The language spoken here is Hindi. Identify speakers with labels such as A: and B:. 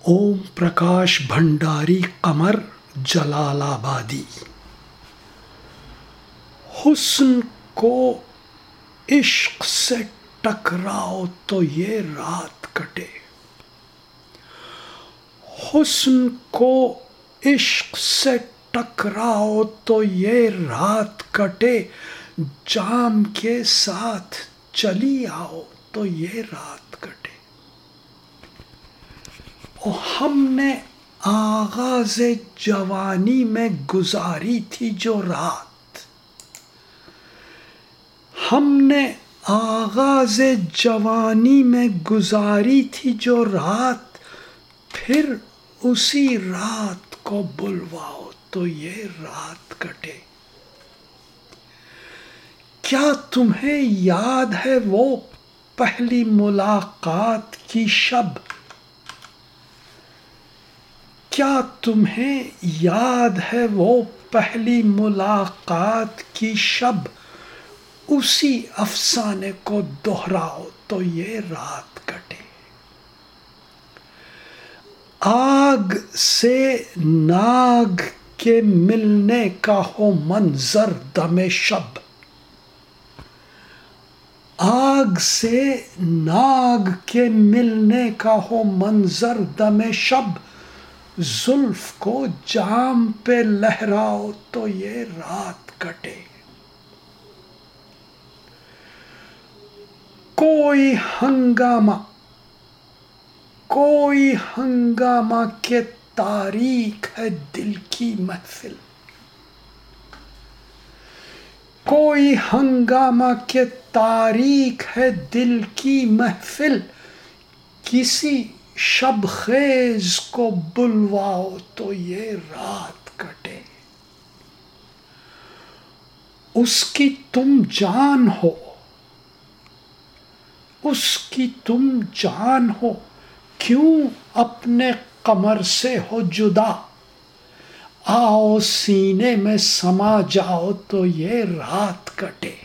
A: ओम प्रकाश भंडारी कमर जलालाबादी। हुस्न को इश्क से टकराओ तो ये रात कटे। हुस्न को इश्क से टकराओ तो ये रात कटे। जाम के साथ चली आओ तो ये रात कटे। और हमने आगाज़े जवानी में गुजारी थी जो रात। हमने आगाज़े जवानी में गुजारी थी जो रात। फिर उसी रात को बुलवाओ तो ये रात कटे। क्या तुम्हें याद है वो पहली मुलाकात की शब? क्या तुम्हें याद है वो पहली मुलाकात की शब? उसी अफसाने को दोहराओ तो ये रात कटे। आग से नाग के मिलने का हो मंजर दमे शब। आग से नाग के मिलने का हो मंजर दमे शब। जुल्फ को जाम पे लहराओ तो ये रात कटे। कोई हंगामा के तारीख है दिल की महफिल। कोई हंगामा के तारीख है दिल की महफिल। किसी शब खेज को बुलवाओ तो ये रात कटे। उसकी तुम जान हो, उसकी तुम जान हो, क्यों अपने कमर से हो जुदा। आओ सीने में समा जाओ तो ये रात कटे।